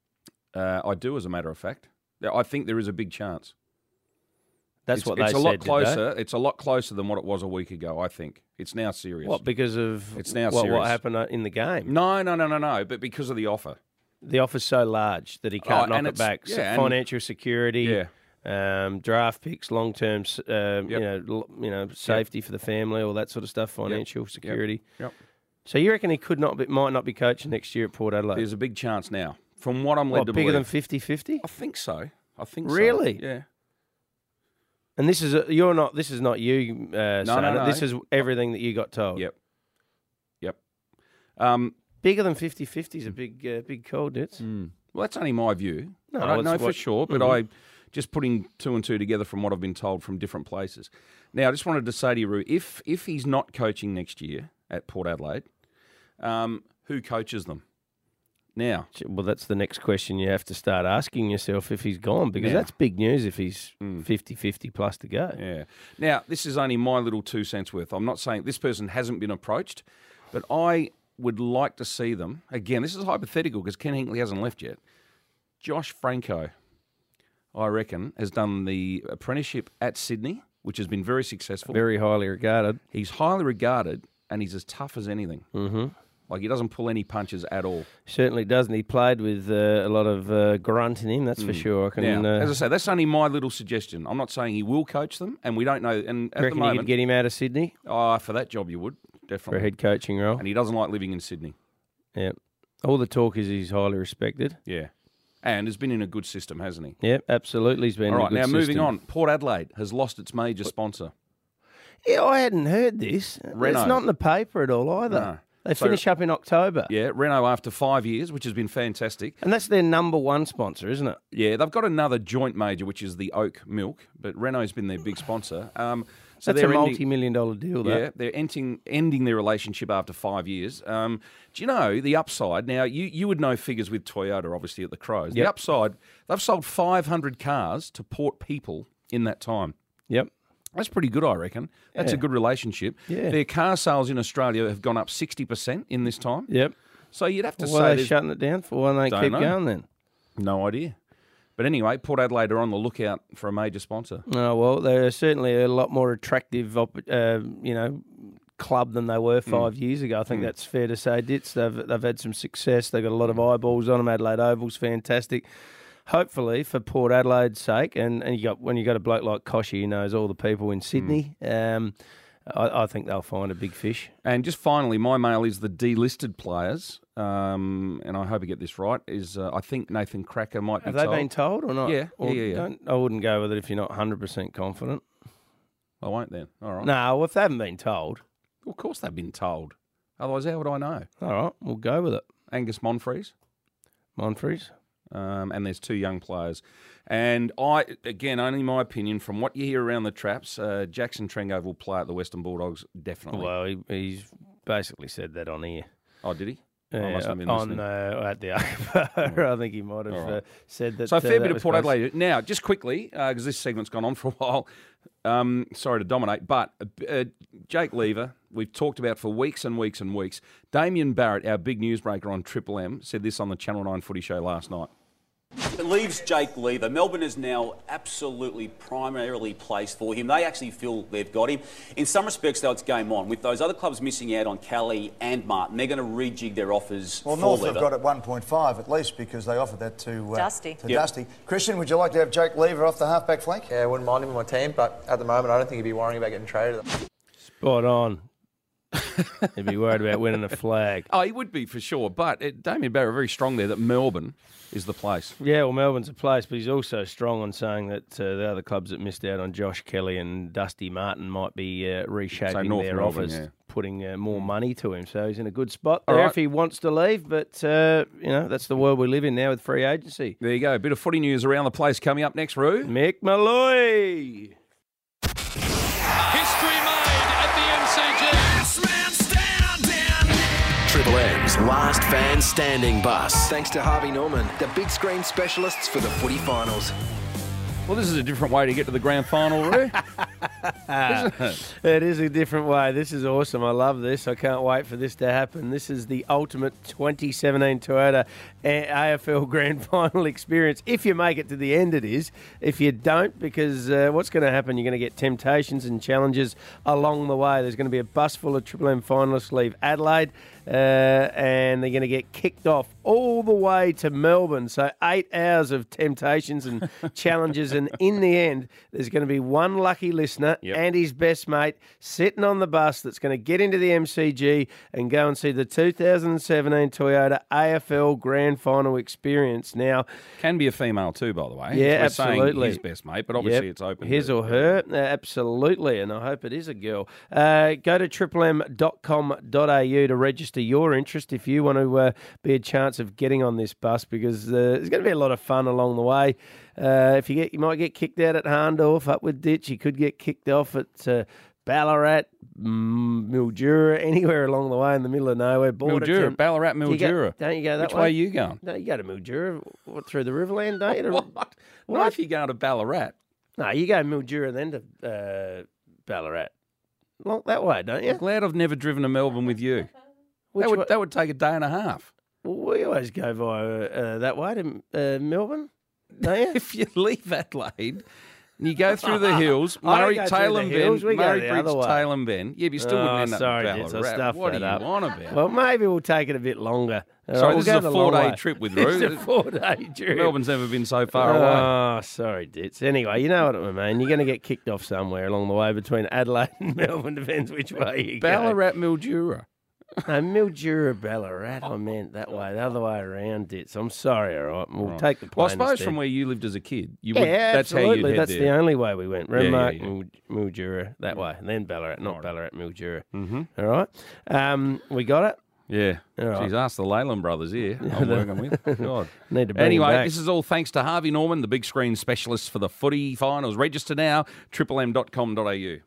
Uh, I do, as a matter of fact. Yeah, I think there is a big chance. That's it's, what it's they a lot said, did they? closer. It's a lot closer than what it was a week ago. I think it's now serious. What because of It's now what, serious. what happened uh, in the game? No, no, no, no, no. But because of the offer. The offer's so large that he can't Oh, and knock it it's- back. yeah, So and- financial security, Yeah. um, draft picks, long term, um, you know, l- you know, safety for the family, all that sort of stuff, financial security. Yep. So you reckon he could not be, might not be coaching next year at Port Adelaide? There's a big chance now. From what I'm led What, to bigger believe. than fifty-fifty? I think so. I think Really? so. Yeah. And this is a, you're not. This is not you. Uh, No, saying no, it. no. This is everything that you got told. Yep. Yep. Um, Bigger than fifty-fifty is a big, uh, big call, Dits. Well, that's only my view. No, I don't know it's for what- sure, but Mhm. I just putting two and two together from what I've been told from different places. Now, I just wanted to say to you, Roo, if if he's not coaching next year at Port Adelaide, um, who coaches them? Now, Well, that's the next question you have to start asking yourself if he's gone, because Now. that's big news if he's fifty-fifty plus to go. yeah. Now, this is only my little two cents worth. I'm not saying this person hasn't been approached, but I would like to see them. Again, this is hypothetical because Ken Hinkley hasn't left yet. Josh Franco, I reckon, has done the apprenticeship at Sydney, which has been very successful. Very highly regarded. He's highly regarded, and he's as tough as anything. Mm-hmm. Like, he doesn't pull any punches at all. Certainly doesn't. He played with uh, a lot of uh, grunt in him, that's for Mm. sure. I can, Now, uh, as I say, that's only my little suggestion. I'm not saying he will coach them, and we don't know. And at reckon the you moment, could get him out of Sydney oh, for that job, you would for definitely. a head coaching role? And he doesn't like living in Sydney. Yeah. All the talk is he's highly respected. Yeah, and has been in a good system, hasn't he? Yep, absolutely. He's been All in a right, good now moving system. on. Port Adelaide has lost its major sponsor. Yeah, I hadn't heard this. Renault. It's not in the paper at all either. No. They So- finish up in October. Yeah, Renault after five years, which has been fantastic. And that's their number one sponsor, isn't it? Yeah, they've got another joint major, which is the Oak Milk, but Renault's been their big sponsor. Um, so That's a they're ending- multi-million dollar deal, though. Yeah, they're ending, ending their relationship after five years. Um, do you know the upside? Now, you, you would know figures with Toyota, obviously, at the Crows. The Yep. upside, they've sold five hundred cars to Port people in that time. Yep. That's pretty good, I reckon. That's Yeah. a good relationship. Yeah. Their car sales in Australia have gone up sixty percent in this time. Yep. So you'd have to Well, say... why are they there's- shutting it down for? Why don't they Don't keep know. going then? No idea. But anyway, Port Adelaide are on the lookout for a major sponsor. Oh, well, they're certainly a lot more attractive, op- uh, you know, club than they were five years ago. I think Mm. that's fair to say. Dits, they've they've had some success. They've got a lot of eyeballs on them. Adelaide Oval's fantastic. Hopefully, for Port Adelaide's sake, and, and you got when you got a bloke like Koshy who knows all the people in Sydney, um, I, I think they'll find a big fish. And just finally, my mail is the delisted players, um, and I hope I get this right, is uh, I think Nathan Cracker might Have be they told. been told or not? Yeah, Or yeah, yeah, yeah. Don't, I wouldn't go with it if you're not one hundred percent confident. I won't then. All right. No, well, if they haven't been told. Well, of course they've been told. Otherwise, how would I know? All right, we'll go with it. Angus Monfries. Monfries. Um, and there's two young players. And I, again, only my opinion, from what you hear around the traps, uh, Jackson Trengove will play at the Western Bulldogs, definitely. Well, he, he's basically said that on here. Oh, did he? I Yeah, must have been on listening. uh, at the Open. I think he might have All right. uh, said that. So a uh, fair that bit of was Port close. Adelaide. Now, just quickly, because this segment's gone on for a while, um, sorry to dominate, but uh, Jake Lever, we've talked about for weeks and weeks and weeks. Damien Barrett, our big newsbreaker on Triple M, said this on the Channel nine Footy Show last night. It leaves Jake Lever. Melbourne is now absolutely primarily placed for him. They actually feel they've got him. In some respects, though, it's game on. With those other clubs missing out on Kelly and Martin, they're going to rejig their offers Well, for North Lever. have got at one point five at least because they offered that to, uh, Dusty. to Yep. Dusty. Christian, would you like to have Jake Lever off the halfback flank? Yeah, I wouldn't mind him in my team, but at the moment I don't think he'd be worrying about getting traded. Spot on. He'd be worried about winning a flag. Oh, he would be for sure. But it, Damien Barrett very strong there that Melbourne is the place. Yeah, well, Melbourne's a place, but he's also strong on saying that uh, the other clubs that missed out on Josh Kelly and Dusty Martin might be uh, reshaping North their Melbourne, offers, yeah. putting uh, more money to him. So he's in a good spot All there right. if he wants to leave. But, uh, you know, that's the world we live in now with free agency. There you go. A bit of footy news around the place coming up next, Roo. Mick Malloy. History made at the M C G. Triple M's last fan standing bus. Thanks to Harvey Norman, the big screen specialists for the footy finals. Well, this is a different way to get to the grand final, Roo. Isn't it? It is a different way. This is awesome. I love this. I can't wait for this to happen. This is the ultimate twenty seventeen Toyota A F L Grand Final experience. If you make it to the end, it is. If you don't, because uh, what's going to happen, you're going to get temptations and challenges along the way. There's going to be a bus full of Triple M finalists leave Adelaide, uh, and they're going to get kicked off all the way to Melbourne. So eight hours of temptations and challenges, and in the end, there's going to be one lucky listener Yep. and his best mate sitting on the bus that's going to get into the M C G and go and see the two thousand seventeen Toyota A F L Grand Final experience. Now, Can be a female too, by the way. yeah, We're saying absolutely. his best mate, but obviously Yep. it's open. His to- or her, uh, absolutely, and I hope it is a girl. Uh, go to triple m dot com dot a u to register your interest if you want to uh, be a chance of getting on this bus, because uh, there's going to be a lot of fun along the way. Uh, if you get, you might get kicked out at Harndorf, up with Ditch. You could get kicked off at uh, Ballarat, mm, Mildura, anywhere along the way in the middle of nowhere. Borderton. Mildura, Ballarat, Do you go- Mildura. don't you go that Which way? way are you going? No, you go to Mildura, what, through the Riverland, don't you? To- What? Not if you go to Ballarat. No, you go Mildura then to uh, Ballarat. Long, that way, don't you? I'm glad I've never driven to Melbourne with you. Which that would way- that would take a day and a half. Well, we always go via uh, that way to uh, Melbourne, don't you? If you leave Adelaide and you go through the hills, I don't Murray, go through Tail the and hills, Ben, we go Murray the Bridge, other way. Tail and Ben. Yeah, but you still wouldn't Oh, end up sorry, in Ditz, I Ballarat. stuffed What do that you up. want about? Well, maybe we'll take it a bit longer. All Sorry, right, this we'll is go a the long four-day way. trip with It's Roo. a four-day trip. Melbourne's never been so far away. Oh, sorry, Ditz. Anyway, you know what I mean. You're going to get kicked off somewhere along the way between Adelaide and Melbourne. Depends which way you go. Ballarat, Mildura. No, Mildura, Ballarat. I meant that way, the other way around, Ditz. I'm sorry, all right. We'll Right. take the Well, I plane suppose instead. from where you lived as a kid, you yeah, would, that's absolutely. how you'd head That's there. the only way we went. Yeah, yeah, Renmark, yeah. Mil- Mildura, that way, and then Ballarat, not Ballarat, Mildura. Mhm. All right. Um, we got it? Yeah. All right. She's asked the Leyland brothers here. I'm working with. God. Need to bring Anyway, him back. this is all thanks to Harvey Norman, the big screen specialist for the footy finals. Register now, triple m dot com dot a u.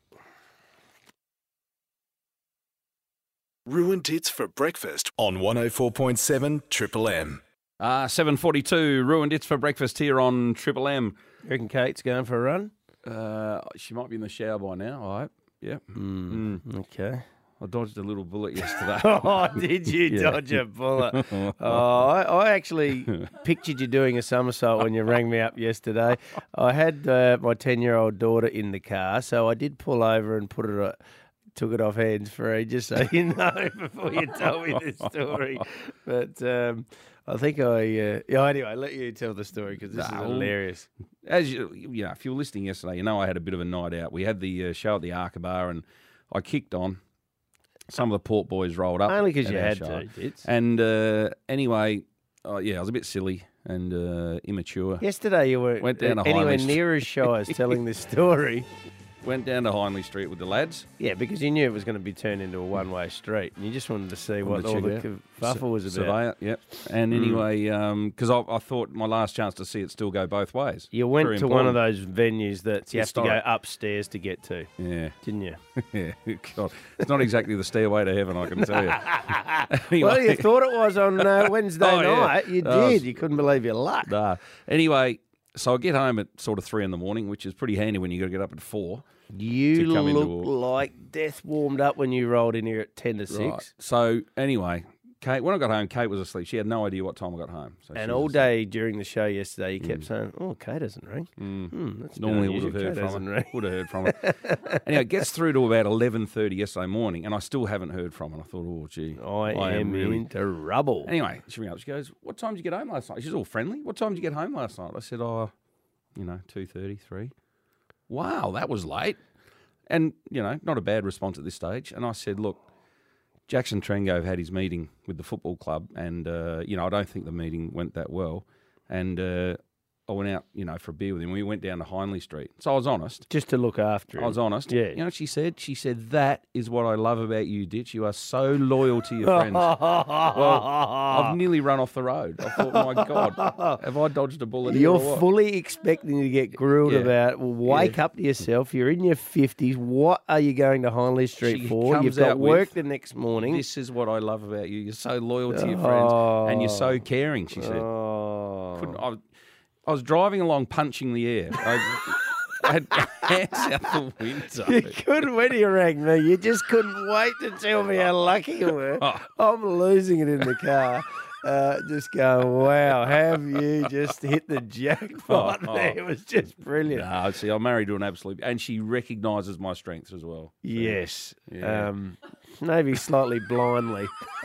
Ruined Tits for breakfast on one oh four point seven Triple M. Uh, seven forty-two, ruined it's for breakfast here on Triple M. You reckon Kate's going for a run? Uh, she might be in the shower by now, I hope. Yep. Mm, okay. I dodged a little bullet yesterday. Oh, did you Yeah. dodge a bullet? Oh, I, I actually pictured you doing a somersault when you rang me up yesterday. I had uh, my ten-year-old daughter in the car, so I did pull over and put it, uh, took it off hands free, just so you know before you told me this story. But um, I think I, uh, yeah. Anyway, let you tell the story because this Nah, is well, hilarious. As you, you know, if you were listening yesterday, you know I had a bit of a night out. We had the uh, show at the Arca Bar, and I kicked on. Some of the Port boys rolled up. Only 'cause at you our had show. to, Ditz. And uh, anyway, uh, yeah, I was a bit silly and uh, immature. Yesterday you were Went down to anywhere Hindley near as shy as telling this story. Went down to Hindley Street with the lads. Yeah, because you knew it was going to be turned into a one-way street, and you just wanted to see what all the kerfuffle was about. Surveyor, yep. And Mm. anyway, because I, I thought my last chance to see it still go both ways. You went Very to one of important. those venues that you have to go Historic. upstairs to get to. Yeah. Didn't you? Yeah. God, it's not exactly the stairway to heaven, I can tell you. Anyway. Well, you thought it was on uh, Wednesday Oh, yeah. night. You Oh, did. You couldn't believe your luck. Nah. Anyway, so I get home at sort of three in the morning, which is pretty handy when you got to get up at four. You to come look into a- like death warmed up when you rolled in here at ten to six. Right. So anyway, Kate, when I got home, Kate was asleep. She had no idea what time I got home. So And she all was day during the show yesterday, you kept Mm. saying, "Oh, Kate doesn't ring." Mm. Hmm, that's a bit Normally would unusual. have heard Kate from doesn't her. ring. Would have heard from her. Anyway, it gets through to about eleven thirty yesterday morning, and I still haven't heard from her. I thought, oh, gee. I, am really... in trouble. Anyway, she rang up. She goes, what time did you get home last night? She's all friendly. What time did you get home last night? I said, oh, you know, two thirty, three. Wow, that was late. And, you know, not a bad response at this stage. And I said, look, Jackson Trengove had his meeting with the football club, and, uh, you know, I don't think the meeting went that well. And uh, I went out, you know, for a beer with him. We went down to Hindley Street. So I was honest. Just to look after him. I was honest. Yeah. You know what she said? She said, that is what I love about you, Ditch. You are so loyal to your friends. Well, I've nearly run off the road. I thought, my God, have I dodged a bullet here You're or what? fully expecting to get grilled Yeah. about, well, wake Yeah. up to yourself. You're in your fifties. What are you going to Hindley Street She for? comes You've got out work with, the next morning. This is what I love about you. You're so loyal to your friends, and you're so caring, she said. Oh. Couldn't, I, I was driving along punching the air. I, I had hands out the window. You couldn't, when you rang me, you just couldn't wait to tell me how lucky you were. Oh. I'm losing it in the car. Uh, just going, wow, have you just hit the jackpot Oh, oh. there? It was just brilliant. No, see, I'm married to an absolute, and she recognises my strengths as well. So, Yes. yeah. Um, maybe slightly blindly.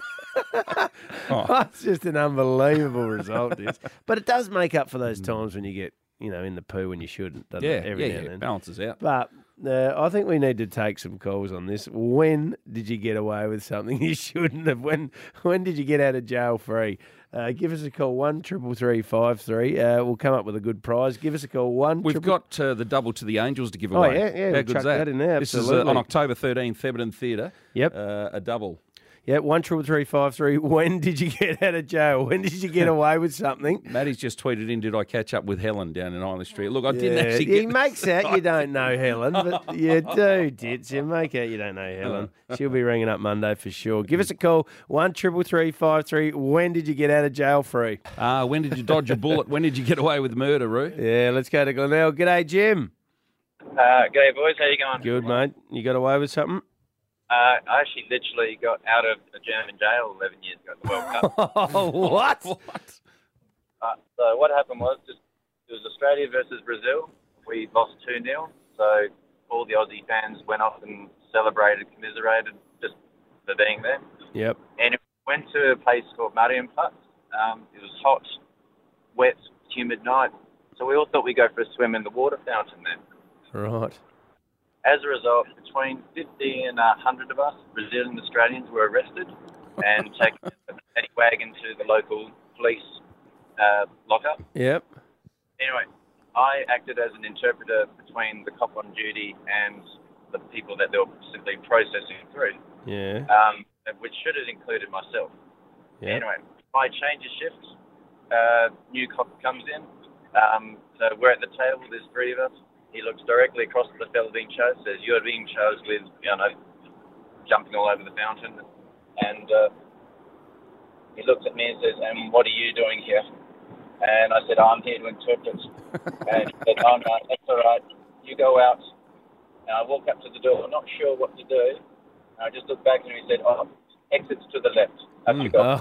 Oh. It's just an unbelievable result, this. But it does make up for those times when you get, you know, in the poo when you shouldn't. doesn't Yeah, it, every yeah, now and yeah, then. balances out. But uh, I think we need to take some calls on this. When did you get away with something you shouldn't have? When when did you get out of jail free? Uh, give us a call, one triple three five three. Uh, we'll come up with a good prize. Give us a call, one. We've triple... got uh, the double to the Angels to give Oh, away. yeah, yeah, How we'll good's chuck that? that in there, This is uh, absolutely. on October thirteenth, Thebarton Theatre. Yep. Uh, a double. Yeah, one triple three five three. When did you get out of jail? When did you get away with something? Maddie's just tweeted in, did I catch up with Helen down in Hindley Street? Look, I didn't Yeah, actually He get makes out you don't know Helen, but you do, Dits. You make out you don't know Helen. She'll be ringing up Monday for sure. Give us a call, one triple three five three. When did you get out of jail free? Uh, when did you dodge a bullet? When did you get away with murder, Roo? Yeah, let's go to Glenelg. G'day, Jim. Uh, g'day, boys. How you going? Good, mate. You got away with something? Uh, I actually literally got out of a German jail eleven years ago at the World Cup. Oh, what? What? Uh, so what happened was, just, it was Australia versus Brazil. We lost two nil, so all the Aussie fans went off and celebrated, commiserated, just for being there. Yep. And we went to a place called Marienplatz. Um, it was hot, wet, humid night, so we all thought we'd go for a swim in the water fountain there. Right. As a result, between fifty and one hundred of us, Brazilian Australians, were arrested and taken in a paddy wagon to the local police uh, lockup. Yep. Anyway, I acted as an interpreter between the cop on duty and the people that they were simply processing through, Yeah. um, which should have included myself. Yeah. Anyway, I change of shift. Uh, new cop comes in. Um, so we're at the table. There's three of us. He looks directly across at the fella being chose, says, "You're being chose with, you know, jumping all over the fountain." And uh, he looks at me and says, "And what are you doing here?" And I said, "I'm here to interpret." And he said, "Oh, no, that's all right. You go out." And I walk up to the door, not sure what to do. And I just looked back and he said, "Oh, exits to the left." Up you go.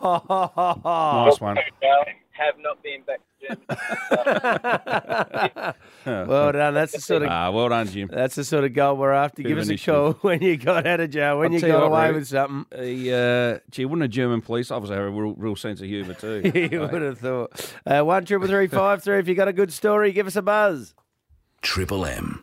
Nice one. Have not been back to Germany. Well done. That's the sort of Ah, well done, Jim. that's the sort of goal we're after. Bit Give of us a initiative. call when you got out of jail, when I'll you tell you got what, away Roo, with something. Uh, gee, wouldn't a German police officer have a real, real sense of humour too? You would have thought. Uh, one triple three five three. If you got a good story, give us a buzz. Triple M.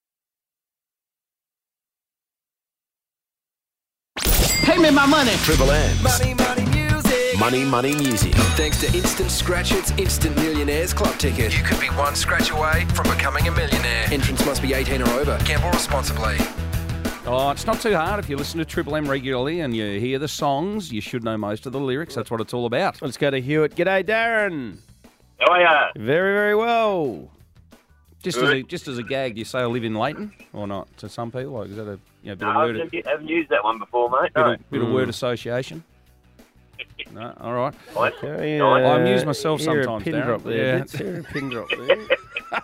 Pay me my money. Triple M. Money, money, music. Money, money, music. Thanks to Instant Scratch It's Instant Millionaires Club ticket. You could be one scratch away from becoming a millionaire. Entrance must be eighteen or over. Gamble responsibly. Oh, it's not too hard if you listen to Triple M regularly and you hear the songs. You should know most of the lyrics. That's what it's all about. Let's go to Hewitt. G'day, Darren. How are you? Very, very well. Just as a just as a gag, do you say I live in Leighton or not? To some people, like, is that a you know, bit No, of I word? haven't, haven't used that one before, mate. Bit, No. of, bit of word association. No, all right. Okay, I amuse myself hear a sometimes, pin Darren. drop there. Yeah. Let's hear a pin drop there.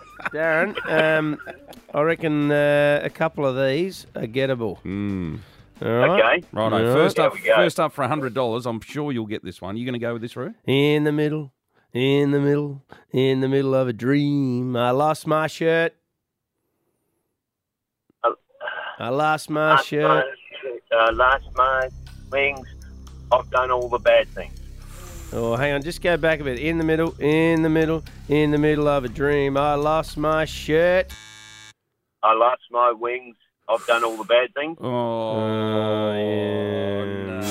Darren, um, I reckon uh, a couple of these are gettable. Mm. All right. Okay. Righto. All right. First There up, we go. first up for one hundred dollars. I'm sure you'll get this one. You going to go with this, Roo? In the middle, in the middle, in the middle of a dream, I lost my shirt. I lost my Lost shirt. my, uh, lost my wings. I've done all the bad things. Oh, hang on. Just go back a bit. In the middle, in the middle, in the middle of a dream, I lost my shirt. I lost my wings. I've done all the bad things. Oh, yeah.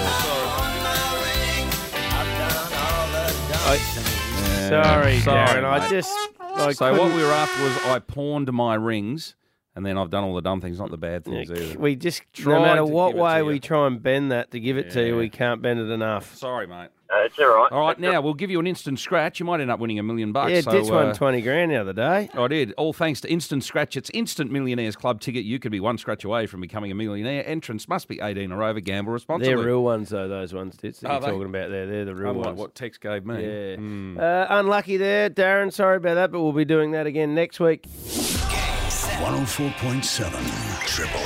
I, sorry, Darren. I mate. just. I so what couldn't- we were after was I pawned my rings, and then I've done all the dumb things, not the bad things either. We just, no Tried matter to what give it to way you. we try and bend that to give it to you, Yeah. we can't bend it enough. Sorry, mate. Uh, it's all right. All right, now we'll give you an instant scratch. You might end up winning a million bucks. Yeah, so, Ditch won uh, twenty grand the other day. I did. All thanks to Instant Scratch. It's Instant Millionaires Club ticket. You could be one scratch away from becoming a millionaire. Entrance must be eighteen or over. Gamble responsibly. They're real ones, though, those ones, Ditch, that Are you're they? talking about there. They're the real Unlike ones. what Tex gave me. Yeah. Mm. Uh, unlucky there, Darren. Sorry about that, but we'll be doing that again next week. one oh four point seven Triple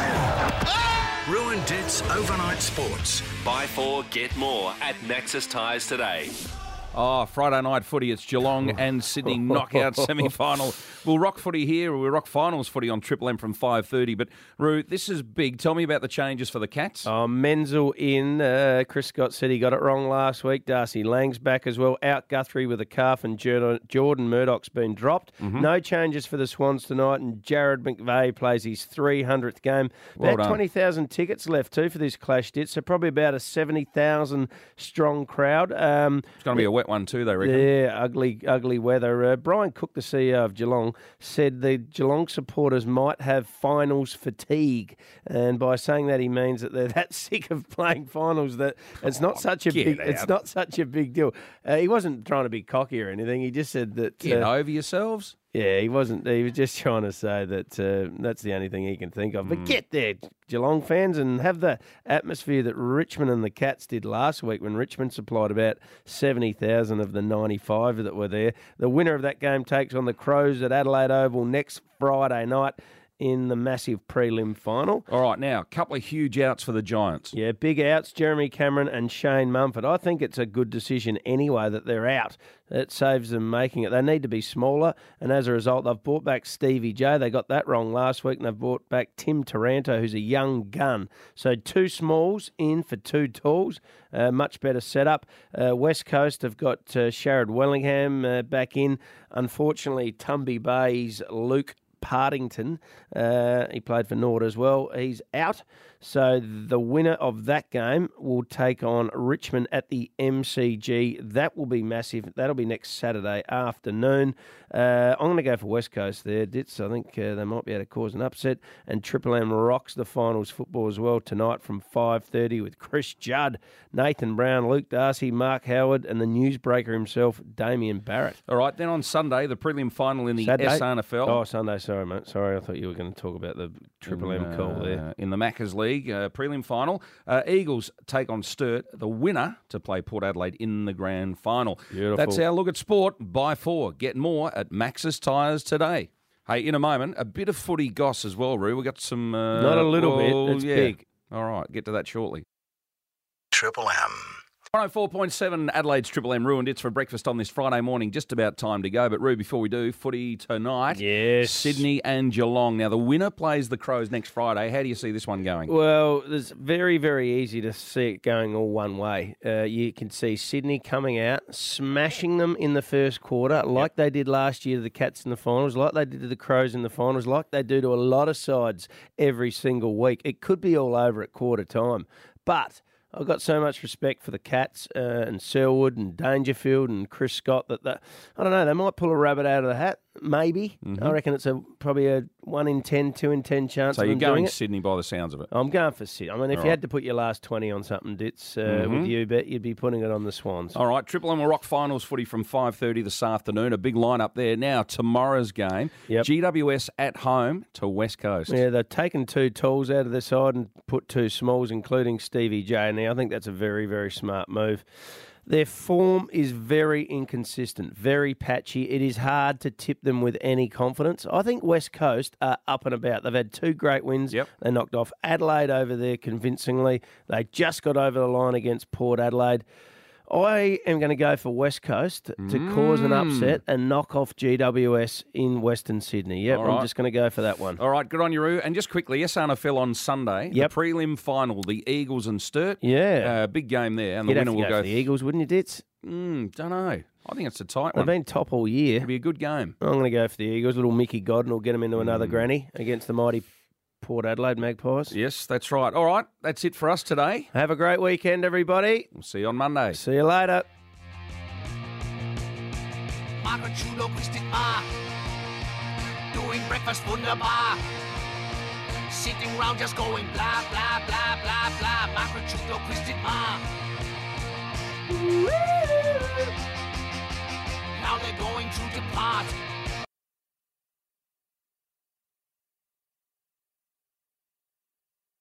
M. Ruined Dits Overnight Sports. Buy four, get more at Maxis Tyres today. Oh, Friday night footy. It's Geelong and Sydney knockout semi-final. We'll rock footy here, or we'll rock finals footy on Triple M from five thirty. But, Roo, this is big. Tell me about the changes for the Cats. Oh, Menzel in. Uh, Chris Scott said he got it wrong last week. Darcy Lang's back as well. Out Guthrie with a calf, and Jordan, Jordan Murdoch's been dropped. Mhm. No changes for the Swans tonight, and Jared McVeigh plays his three hundredth game. Well About done. twenty thousand tickets left, too, for this clash, Dit, so probably about a seventy thousand strong crowd. Um, It's going to be a wet one too, they reckon. Yeah, ugly, ugly weather. Uh, Brian Cook, the C E O of Geelong, said the Geelong supporters might have finals fatigue, and by saying that, he means that they're that sick of playing finals that it's not such a get big. out. It's not such a big deal. Uh, he wasn't trying to be cocky or anything. He just said that. Get uh, over yourselves. Yeah, he wasn't. He was just trying to say that uh, that's the only thing he can think of. But get there, Geelong fans, and have the atmosphere that Richmond and the Cats did last week when Richmond supplied about seventy thousand of the ninety-five that were there. The winner of that game takes on the Crows at Adelaide Oval next Friday night in the massive prelim final. All right, now, a couple of huge outs for the Giants. Yeah, big outs, Jeremy Cameron and Shane Mumford. I think it's a good decision anyway that they're out. It saves them making it. They need to be smaller, and as a result, they've brought back Stevie J. They got that wrong last week, and they've brought back Tim Taranto, who's a young gun. So two smalls in for two talls. Uh, much better setup. Uh, West Coast have got uh, Sharad Wellingham uh, back in. Unfortunately, Tumby Bay's Luke Partington, uh, he played for Nord as well. He's out. So the winner of that game will take on Richmond at the M C G. That will be massive. That'll be next Saturday afternoon. Uh, I'm going to go for West Coast there, Ditz. I think uh, they might be able to cause an upset. And Triple M rocks the finals football as well tonight from five thirty with Chris Judd, Nathan Brown, Luke Darcy, Mark Howard, and the newsbreaker himself, Damien Barrett. All right, then on Sunday, the prelim final in the Saturday? S A N F L. Oh, Sunday. Sorry, mate. Sorry, I thought you were going to talk about the Triple M in, call there. uh, in the Maccas League uh, prelim final. Uh, Eagles take on Sturt, the winner to play Port Adelaide in the grand final. Beautiful. That's our look at sport. Buy four, get more at Maxis Tyres today. Hey, in a moment, a bit of footy goss as well, Roo. We've got some... Uh, Not a little well, bit. It's yeah. big. All right, get to that shortly. Triple M. one oh four point seven Adelaide's Triple M ruined. It's for breakfast on this Friday morning. Just about time to go. But, Roo, before we do, footy tonight. Yes. Sydney and Geelong. Now, the winner plays the Crows next Friday. How do you see this one going? Well, it's very, very easy to see it going all one way. Uh, you can see Sydney coming out, smashing them in the first quarter, like yep. they did last year to the Cats in the finals, like they did to the Crows in the finals, like they do to a lot of sides every single week. It could be all over at quarter time. But I've got so much respect for the Cats uh, and Selwood and Dangerfield and Chris Scott that, that, I don't know, they might pull a rabbit out of the hat. Maybe. Mm-hmm. I reckon it's a probably a one in ten, two in ten chance So of you're them doing going it. Sydney by the sounds of it? I'm going for Sydney. I mean, if All you right. had to put your last twenty on something, Ditz, uh, Mhm. with you, bet you'd be putting it on the Swans. All right, Triple M will rock finals footy from five thirty this afternoon. A big lineup there. Now, tomorrow's game, Yep. G W S at home to West Coast. Yeah, they've taken two talls out of their side and put two smalls, including Stevie J. Now, I think that's a very, very smart move. Their form is very inconsistent, very patchy. It is hard to tip them with any confidence. I think West Coast are up and about. They've had two great wins. Yep. They knocked off Adelaide over there convincingly. They just got over the line against Port Adelaide. I am going to go for West Coast to mm. cause an upset and knock off G W S in Western Sydney. Yep, All right. I'm just going to go for that one. All right, good on you, Roo. And just quickly, S R N on Sunday, Yep. the prelim final, the Eagles and Sturt. Yeah. Uh, big game there, and You'd the have winner to will go go... for the Eagles, wouldn't you, Dits? Mm, don't know. I think it's a tight They've one. been top all year. It'll be a good game. I'm going to go for the Eagles. Little Mickey Godden will get them into another Mm. granny against the mighty Port Adelaide Magpies. Yes, that's right. All right, that's it for us today. Have a great weekend, everybody. We'll see you on Monday. See you later. Marco Chulo Christian Ma, doing breakfast wunderbar. Sitting round just going blah, blah, blah, blah, blah. Marco Chulo Christian Ma. Now they're going to depart.